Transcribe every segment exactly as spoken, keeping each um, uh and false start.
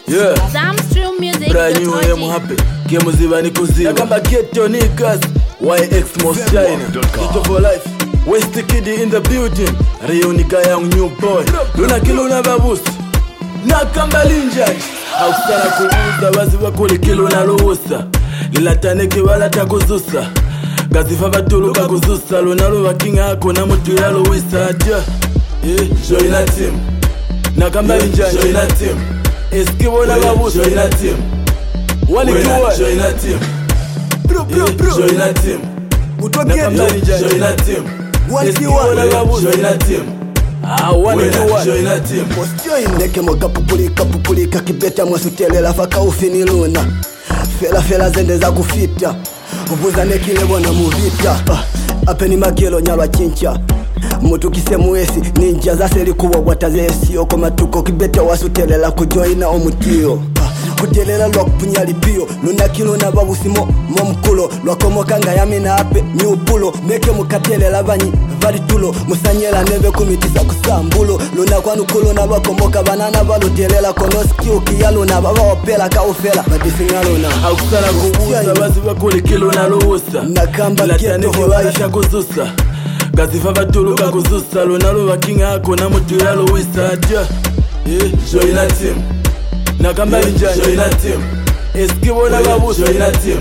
Yeah. Zamstream music. Brand new I am happy. Game ziva ni kuziva. Nakamba get your niggas. Y X most shine. Kito for life. West Kid in the building. Rio nika young new boy. Luna kilo na babusi. Nakamba linjani. Hausana kuuza wazi wakuli kilo na luusa. Lilataneke wala takuzusa. Gazifa batulu kakuzusa. Luna luwa kinga hako na mutu ya luwisa. Yeah, join a team. Nakamba linjani. Join a team. Eskibo na babusi. Join a team. Wali kiwa. Join a team. Bro bro bro. Join a team. Nakamba linjani. Join a team. Eskibo na babusi. Join a team. Ah, wali kiwa. Join a team. Join ndeke moka pupulika pupulika kibeta mwasutelela faka ufini luna. Fela fela zende za kufita. Uvuza nekile wana muvita. Apeni magelo nyalwa chincha. Mutu kisemuesi ninja za seri kuwa watazesi oko matuko kibeta wasutelela kujoina omutio. Kutelela lwa kupunyali pio luna kilo na babusimo momkulo lwa komokanga yamina ape nyupulo meke mukatelela banyi valitulo musanyela neve kumitisa kusambulo luna kwanukulo na bakomoka banana balotelela konoski ukiyalo na baba wapela kaufela badisinga luna hakusana kubuza bazi bakuli kilo na luusa nakamba keto horaisha kuzusa gazifa batulu kakuzusa luna luwa kinga hako na mutu ya luwisa yeah, join a team. Nakamba linjani. Join a team. Eskibo na babusi. Join a team.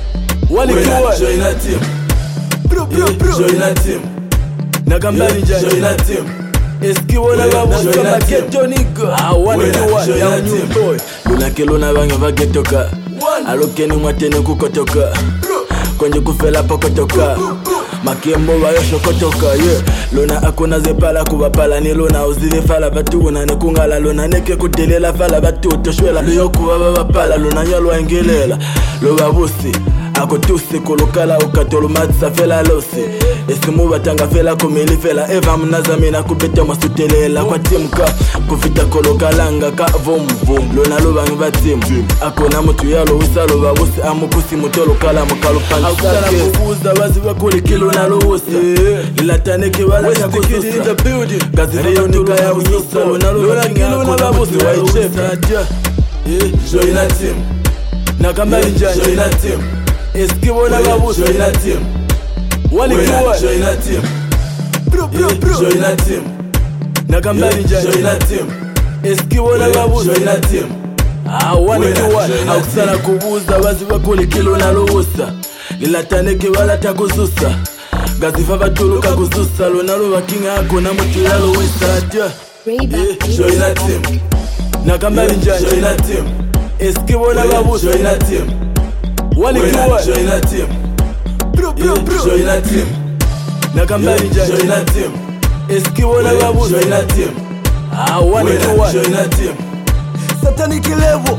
Wali kiwa. Join a team. Bro bro bro. Join a team. Nakamba linjani. Join a team. Eskibo na babusi. Join a team. Geto nigga. Ah, wali kiwa. Young new boy. Luna kilo na bange bagetoka. Alokeni mwatene kukotoka. Konje kufela pokotoka. Makembo bayo shokotoka yeah. Lona akona zepala kubapala ni lona uzile fala batuna ne kungala lona neke kudelela fala batuto shwela lo yokuba babapala lona nyalwa engelela lo babusi akotusi kolokala ukatolo matsa fela losi esimu batanga fela komeli fela eva mnazamina kubeta masutelela kwa timka kufita kolokalanga ka vom vom lona lo bangi batim akona mutu yalo wisalo babusi amukusi mutolo kala mukalo panga akana kubuza bazi bakuli kilo na luusa lilataneke wala takuzusa in the building gazifa nika ya uzusa lona lo kilo na babusi waicheka join a team. Nakamba linjani. Join a team. Eskibo na babusi. Join a team. Wali kiwa. Join a team. Bro bro bro. Join a team. Nakamba linjani. Join a team. Eskibo na babusi. Join a team. Ah, wali kiwa. Hakusana kubuza bazi bakuli kilo na luusa lilataneke wala takuzusa gazifa batulu kakuzusa lona luwa kinga hako na mutu ya luwisa join a team. Nakamba linjani. Join a team. Eskibo na babusi. Join a team. Wali kiwa. Join a team. Bro bro bro. Join a team. Nakamba linjani. Join a team. Eskibo na babusi. Join a team. Ah, wali kiwa. Join a team. Satanic level.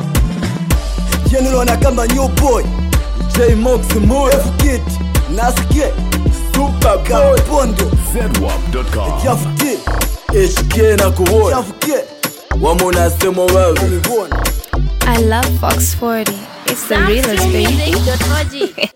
General nakamba new boy. J Mox Moore. F-Kid. Nasike. Super boy. Pondo. Z W A P dot com. Jafuki. H K na kuwona. Jafuki. Wamona semo wawe. Umivona. I love Fox forty. It's the realest baby.